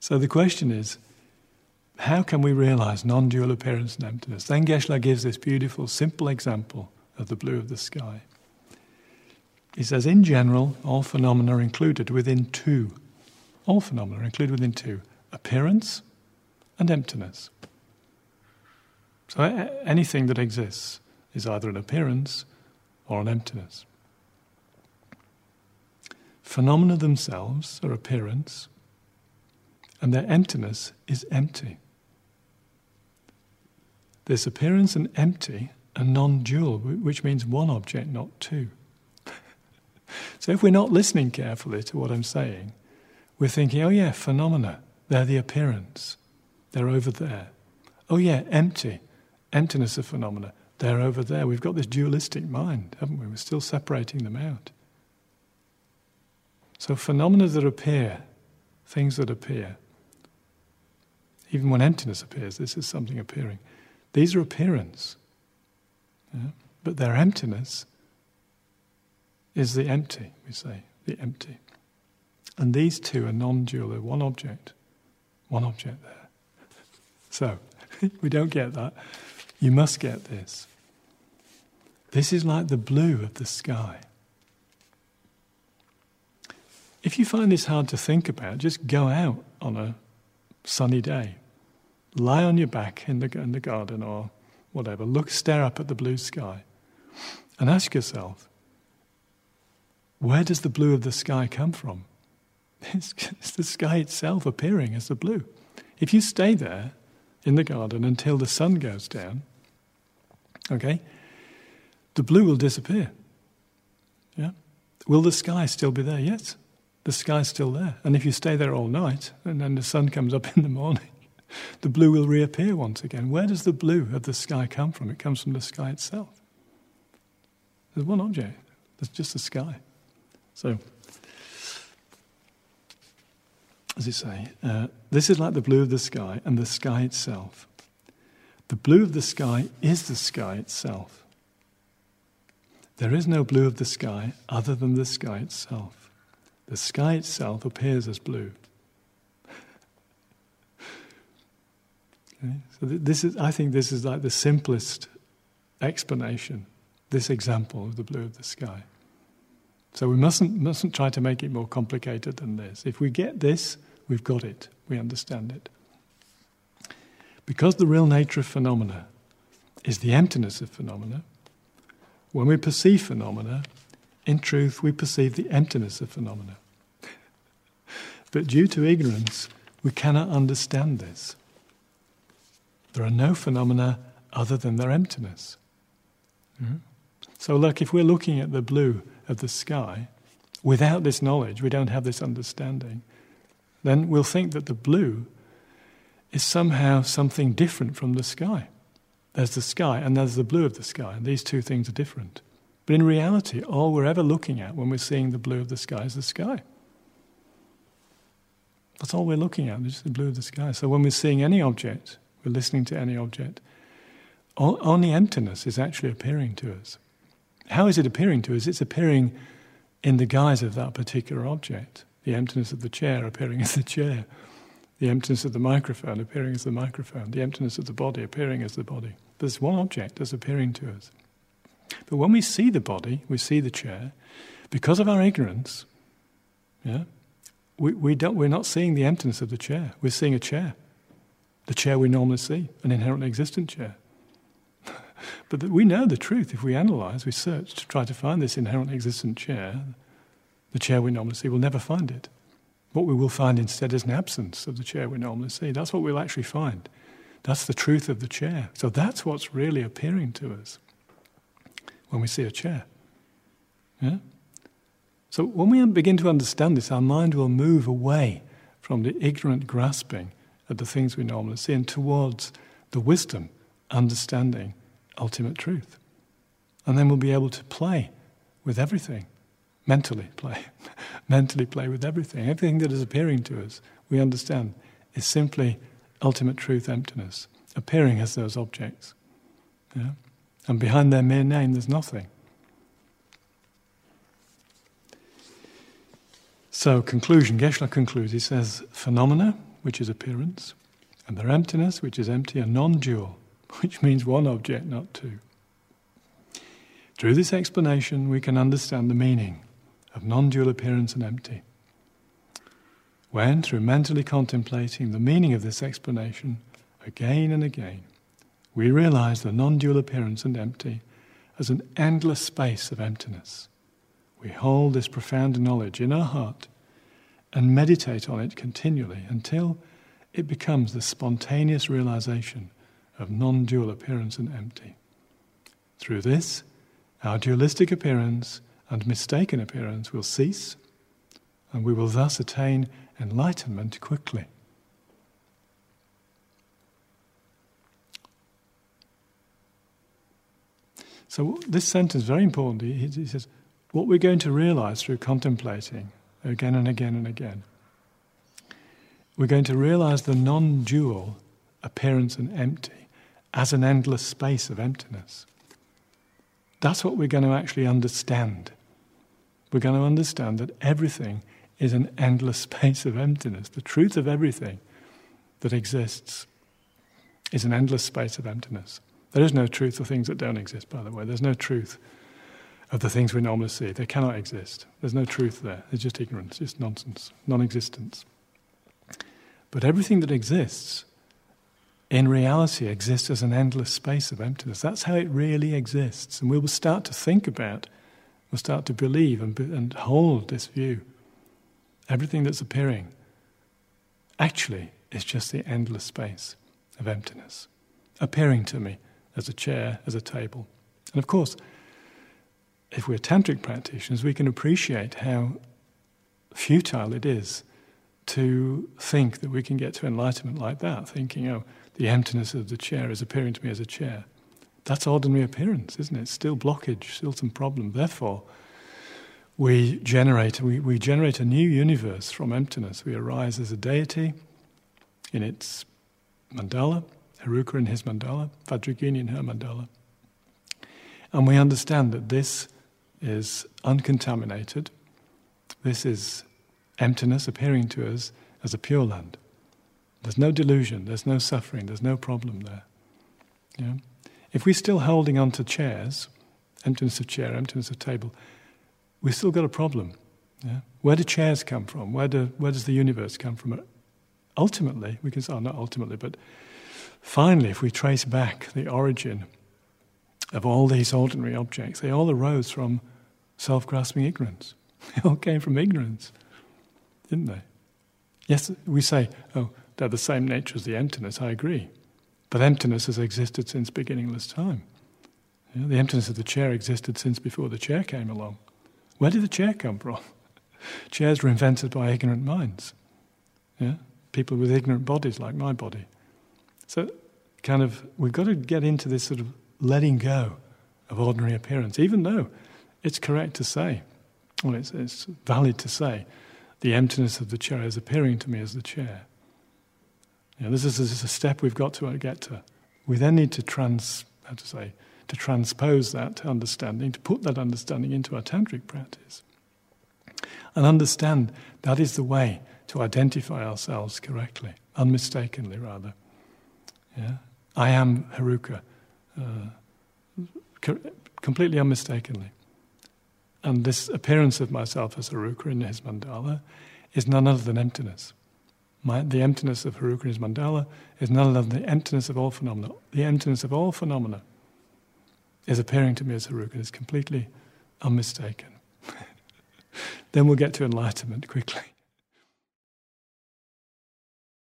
So the question is, how can we realize non-dual appearance and emptiness? Then Geshe-la gives this beautiful, simple example of the blue of the sky. He says, in general, all phenomena are included within two. All phenomena are included within two: appearance and emptiness. So anything that exists is either an appearance or an emptiness. Phenomena themselves are appearance, and their emptiness is empty. This appearance and empty are non-dual, which means one object, not two. So if we're not listening carefully to what I'm saying, we're thinking, oh yeah, phenomena, they're the appearance, they're over there. Oh yeah, emptiness of phenomena, they're over there. We've got this dualistic mind, haven't we? We're still separating them out. So phenomena that appear, things that appear, even when emptiness appears, this is something appearing. These are appearance, yeah? But their emptiness is the empty, we say, the empty. And these two are non-dual, they're one object there. So, we don't get that. You must get this. This is like the blue of the sky. If you find this hard to think about, just go out on a sunny day. Lie on your back in the garden or whatever. Stare up at the blue sky and ask yourself, where does the blue of the sky come from? It's the sky itself appearing as the blue. If you stay there in the garden until the sun goes down, okay, the blue will disappear. Yeah? Will the sky still be there? Yes, the sky's still there. And if you stay there all night and then the sun comes up in the morning, the blue will reappear once again. Where does the blue of the sky come from? It comes from the sky itself. There's one object. There's just the sky. So, as you say, this is like the blue of the sky and the sky itself. The blue of the sky is the sky itself. There is no blue of the sky other than the sky itself. The sky itself appears as blue. Okay? So I think this is like the simplest explanation, this example of the blue of the sky. So we mustn't try to make it more complicated than this. If we get this, we've got it. We understand it. Because the real nature of phenomena is the emptiness of phenomena, when we perceive phenomena, in truth we perceive the emptiness of phenomena. But due to ignorance, we cannot understand this. There are no phenomena other than their emptiness. Mm-hmm. So look, if we're looking at the blue of the sky, without this knowledge, we don't have this understanding, then we'll think that the blue is somehow something different from the sky. There's the sky and there's the blue of the sky, and these two things are different. But in reality, all we're ever looking at when we're seeing the blue of the sky is the sky. That's all we're looking at, just the blue of the sky. So when we're seeing any object, we're listening to any object, only emptiness is actually appearing to us. How is it appearing to us? It's appearing in the guise of that particular object. The emptiness of the chair appearing as the chair. The emptiness of the microphone appearing as the microphone. The emptiness of the body appearing as the body. There's one object that's appearing to us. But when we see the body, we see the chair, because of our ignorance, yeah, we're not seeing the emptiness of the chair. We're seeing a chair. The chair we normally see, an inherently existent chair. But we know the truth. If we analyse, we search to try to find this inherently existent chair, the chair we normally see, we'll never find it. What we will find instead is an absence of the chair we normally see. That's what we'll actually find. That's the truth of the chair. So that's what's really appearing to us when we see a chair. Yeah? So when we begin to understand this, our mind will move away from the ignorant grasping at the things we normally see and towards the wisdom, understanding, ultimate truth. And then we'll be able to play with everything. Mentally play with everything. Everything that is appearing to us, we understand, is simply ultimate truth, emptiness, appearing as those objects. Yeah? And behind their mere name, there's nothing. So, conclusion, Geshe-la concludes, he says, phenomena, which is appearance, and their emptiness, which is empty, and non-dual, which means one object, not two. Through this explanation, we can understand the meaning of non-dual appearance and empty. When, through mentally contemplating the meaning of this explanation again and again, we realize the non-dual appearance and empty as an endless space of emptiness, we hold this profound knowledge in our heart and meditate on it continually until it becomes the spontaneous realization of non-dual appearance and empty. Through this, our dualistic appearance and mistaken appearance will cease, and we will thus attain enlightenment quickly. So this sentence is very important. He says, what we're going to realize through contemplating again and again and again, we're going to realize the non-dual appearance and empty as an endless space of emptiness. That's what we're going to actually understand. We're going to understand that everything is an endless space of emptiness. The truth of everything that exists is an endless space of emptiness. There is no truth of things that don't exist, by the way. There's no truth of the things we normally see. They cannot exist. There's no truth there. It's just ignorance, it's nonsense, non-existence. But everything that exists, in reality, exists as an endless space of emptiness. That's how it really exists. And we will start to think about, we'll start to believe and hold this view. Everything that's appearing actually is just the endless space of emptiness, appearing to me as a chair, as a table. And of course, if we're tantric practitioners, we can appreciate how futile it is to think that we can get to enlightenment like that, thinking, oh, the emptiness of the chair is appearing to me as a chair. That's ordinary appearance, isn't it? Still blockage, still some problem. Therefore, we generate a new universe from emptiness. We arise as a deity in its mandala, Heruka in his mandala, Vajrayogini in her mandala. And we understand that this is uncontaminated. This is emptiness appearing to us as a pure land. There's no delusion, there's no suffering, there's no problem there. Yeah? If we're still holding on to chairs, emptiness of chair, emptiness of table, we've still got a problem. Yeah? Where do chairs come from? Where does the universe come from? Ultimately, we can say, not ultimately, but finally, if we trace back the origin of all these ordinary objects, they all arose from self-grasping ignorance. They all came from ignorance, didn't they? Yes, we say, oh, they're the same nature as the emptiness, I agree. But emptiness has existed since beginningless time. Yeah, the emptiness of the chair existed since before the chair came along. Where did the chair come from? Chairs were invented by ignorant minds. Yeah? People with ignorant bodies like my body. So we've got to get into this sort of letting go of ordinary appearance, even though it's correct to say, well, it's valid to say, the emptiness of the chair is appearing to me as the chair. You know, this is a step we've got to get to. We then need to transpose that understanding, to put that understanding into our tantric practice, and understand that is the way to identify ourselves correctly, unmistakenly rather. Yeah? I am Heruka, completely unmistakenly. And this appearance of myself as Heruka in his mandala is none other than emptiness. The emptiness of Heruka in his mandala is none other than the emptiness of all phenomena. The emptiness of all phenomena is appearing to me as Heruka. It's completely unmistaken. Then we'll get to enlightenment quickly.